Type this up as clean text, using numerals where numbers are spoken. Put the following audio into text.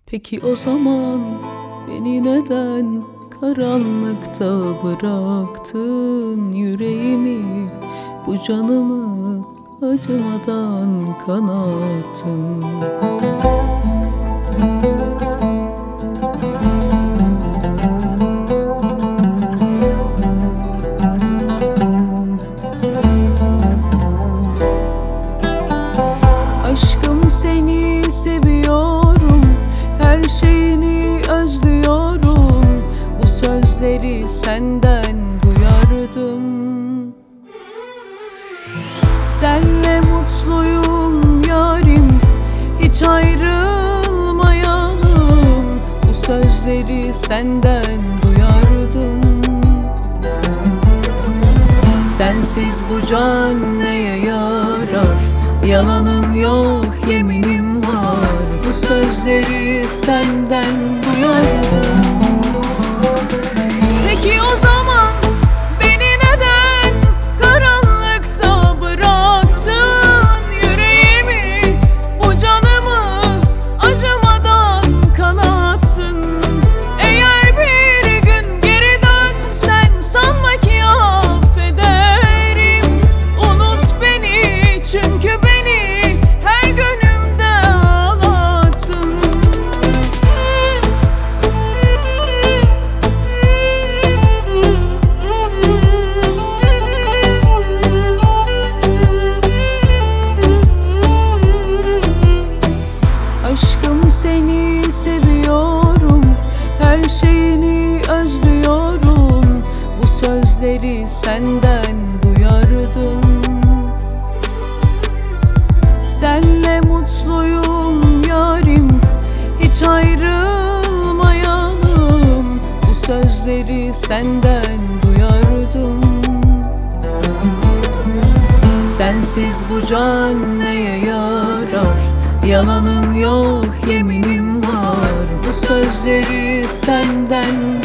Peki o zaman beni neden karanlıkta bıraktın? Yüreğimi, bu canımı acımadan kanattın. Aşkım, seni seviyorum, her şeyini özlüyorum. Bu sözleri senden duyardım. Senle mutluyum yarim, hiç ayrılmayalım. Bu sözleri senden duyardım. Sensiz bu can neye yarar? Yalanım yok, yeminim var. Bu sözleri senden duyardım. Peki o zaman beni neden karanlıkta bıraktın? Yüreğimi, bu canımı acımadan kanattın. Eğer bir gün geri dönsen sanma ki affederim. Unut beni, çünkü beni her günümde ağlattın. Aşkım, seni seviyorum, her şeyini özlüyorum. Bu sözleri senden duyardım. Senle mutluyum yarim, hiç ayrılmayalım. Bu sözleri senden duyardım. Sensiz bu can neye yarar? Yalanım yok, yeminim var. Bu sözleri senden